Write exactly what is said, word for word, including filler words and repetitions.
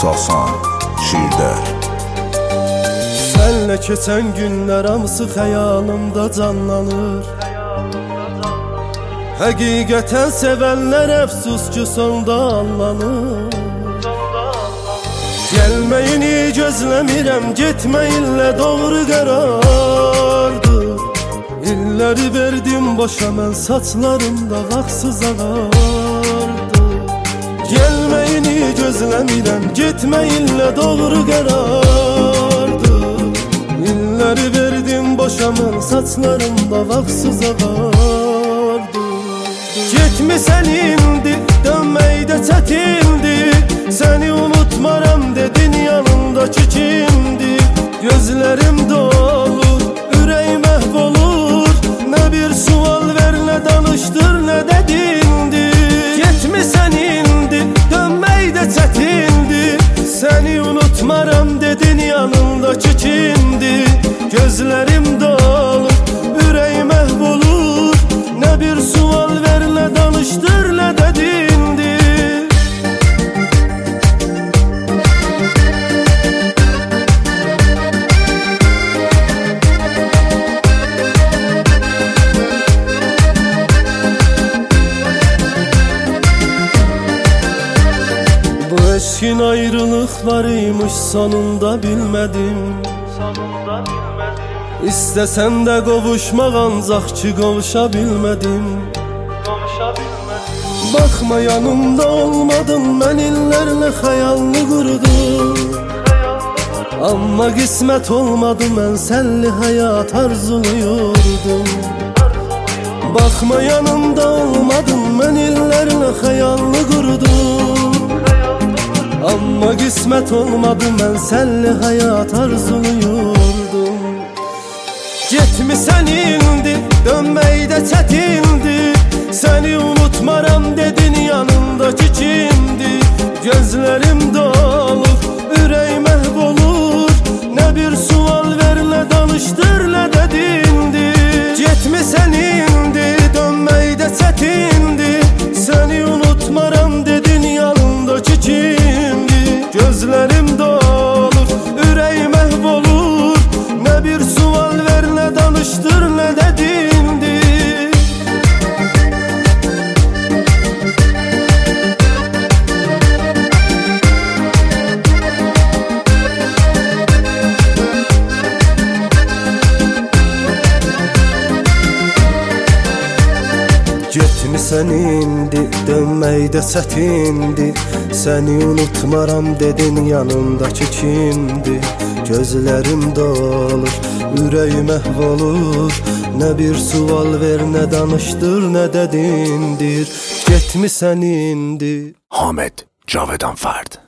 əsasən şiirdə. Sənlə keçən günlər hamısı xəyalımda canlanır. Həqiqətən sevənlər əfsus ki sonda anlanır. Gəlməyini gözləmirəm, getməyinlə doğru qərardır. İlləri verdim boşa, mən saçlarımda vaxtsız ağardı. Gəlməyini gözləmirəm, getməyinlə doğru qərardır. İlləri verdim boşa, mən saçlarımda vaxtsız ağardı. Getmisən indi, dönməkdə çətindir. Səni unutmaram dedin, yanındakı kimdir? Gözlərim dolur, ürək məhv olur. Nə bir sual ver, nə danışdır, nə dedindir. Getmisən indi, dönməkdə çətindir. Səni unutmaram dedin, yanındakı kimdir? Gözlərim dolur, ürək məhv olur. Nə bir sual ver, nə danışdır, nə dedindir. Bu eşkin ayrılıq var imiş, sonunda bilmədim. İstəsən də qovuşmaq, ancaq ki qovuşa bilmədim. Baxma yanımda olmadın, mən illərlə xəyalını qurdum. Amma qismət olmadı, mən sənli həyat arzuluyordum. Baxma yanımda olmadın, mən illərlə xəyalını qurdum. Amma qismət olmadı, mən sənli həyat arzuluyordum. Getmisən indi, dönməkdə çətindir. Səni unutmaram dedin, yanındakı kimdir? Gözlərim dolur, ürək məhv olur. Nə bir sual ver, nə danışdır, nə dedindir. Getmisən indi, dönməkdə çətindir. Səni unutmaram dedin, yanındakı kimdir? Gözlərim dolur, ürək məhv olur. Nə bir sual ver, nə danışdır, nə dedindir. Getmisən indi, dönməkdə çətindir. Səni unutmaram dedin, yanındakı kimdir? Gözlərim dolur, ürək məhv olur. Nə bir sual ver, nə danışdır, nə dedindir. Getmisən indi. Hamed Cavedan Fard.